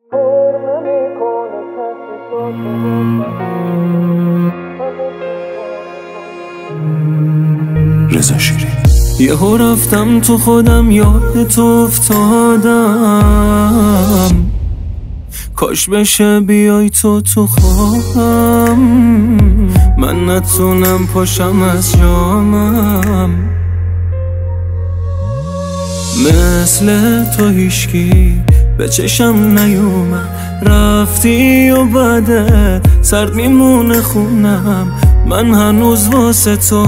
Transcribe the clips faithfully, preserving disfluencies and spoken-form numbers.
رضا شیرین. یهو رفتم تو خودم، یاد تو افتادم، کاش بشه بیای تو تو خوابم، من نتونم پاشم از جامم. مثل تو هیشکی به چشم نیومد، رفتی و بعدت سرد میمونه خونم، من هنوز واسه تو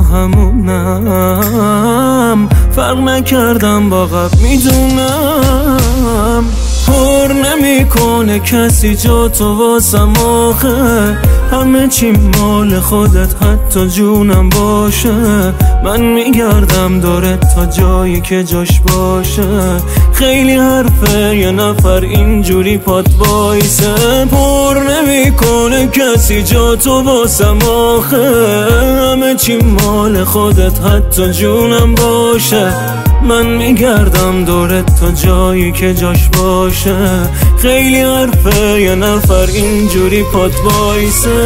همونم، فرق نکردم با قبل میدونم. پر نمیکنه کسی جا تو واسم آخه، همه چی مال خودت حتی جونم باشه، من میگردم دورت تا جایی که جاش باشه، خیلی حرفه یه نفر اینجوری پات وایسه. پر نمیکنه کسی جا تو واسم آخه، همه چی مال خودت حتی جونم باشه، من میگردم دورت تا جایی که جاش باشه، خیلی حرفه یه نفر اینجوری پات وایسه.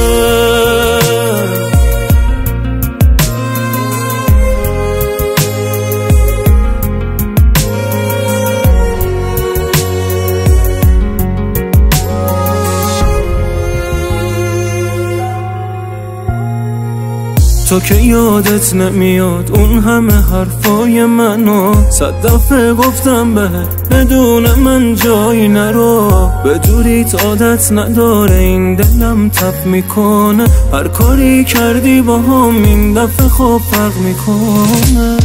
تو که یادت نمیاد اون همه حرفای منو، صد دفعه گفتم بهت بدون من جایی نرو، به دوریت عادت نداره این دلم تپ میکنه، هر کاری کردی با هم این دفعه خوب فرق میکنه.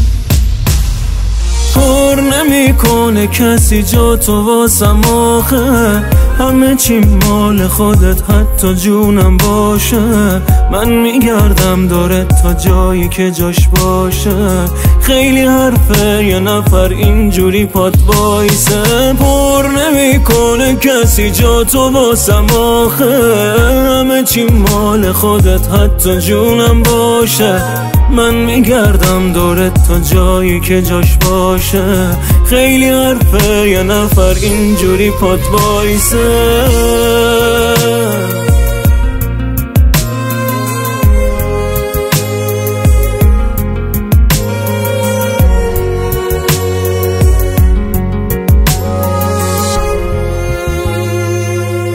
پر نمیکنه کسی جا تو واسم آخه، همه چی مال خودت حتی جونم باشه، من میگردم دورت تا جایی که جاش باشه، خیلی حرفه یه نفر اینجوری پات وایسه. پر نمیکنه کسی جا تو واسم آخه، همه چی مال خودت حتی جونم باشه، من میگردم دورت تا جایی که جاش باشه، خیلی حرفه یه نفر اینجوری پات وایسه.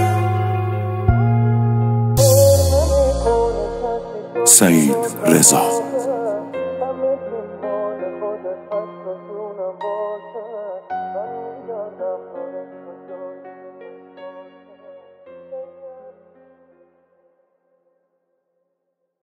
سعید رضا.